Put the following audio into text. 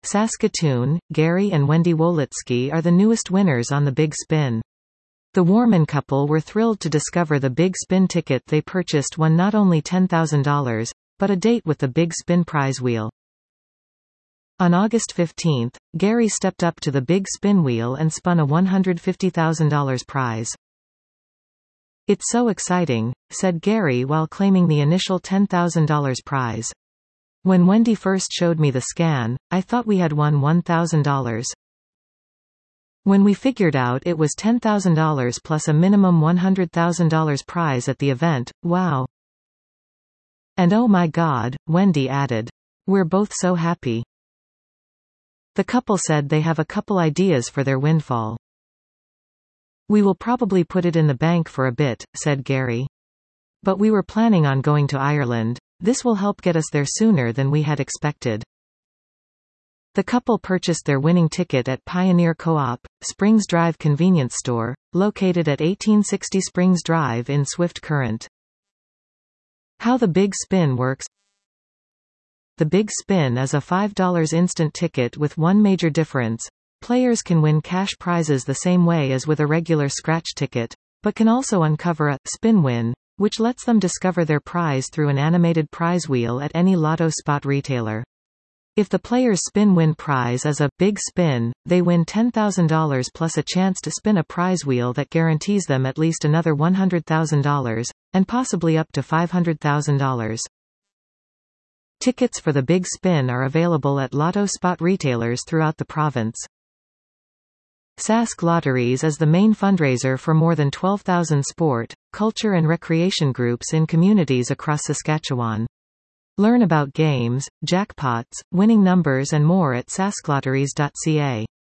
Saskatoon, Gary and Wendy Wolitsky are the newest winners on the Big Spin. The Warman couple were thrilled to discover the Big Spin ticket they purchased won not only $10,000, but a date with the Big Spin prize wheel. On August 15, Gary stepped up to the Big Spin wheel and spun a $150,000 prize. "It's so exciting," said Gary while claiming the initial $10,000 prize. "When Wendy first showed me the scan, I thought we had won $1,000. When we figured out it was $10,000 plus a minimum $100,000 prize at the event, wow. And oh my God," Wendy added. "We're both so happy." The couple said they have a couple ideas for their windfall. "We will probably put it in the bank for a bit," said Gary. "But we were planning on going to Ireland. This will help get us there sooner than we had expected." The couple purchased their winning ticket at Pioneer Co-op, Springs Drive convenience store, located at 1860 Springs Drive in Swift Current. How the Big Spin works. The Big Spin is a $5 instant ticket with one major difference. Players can win cash prizes the same way as with a regular scratch ticket, but can also uncover a spin win, which lets them discover their prize through an animated prize wheel at any lotto spot retailer. If the player's spin-win prize is a Big Spin, they win $10,000 plus a chance to spin a prize wheel that guarantees them at least another $100,000, and possibly up to $500,000. Tickets for the Big Spin are available at lotto spot retailers throughout the province. Sask Lotteries is the main fundraiser for more than 12,000 sport, culture and recreation groups in communities across Saskatchewan. Learn about games, jackpots, winning numbers and more at sasklotteries.ca.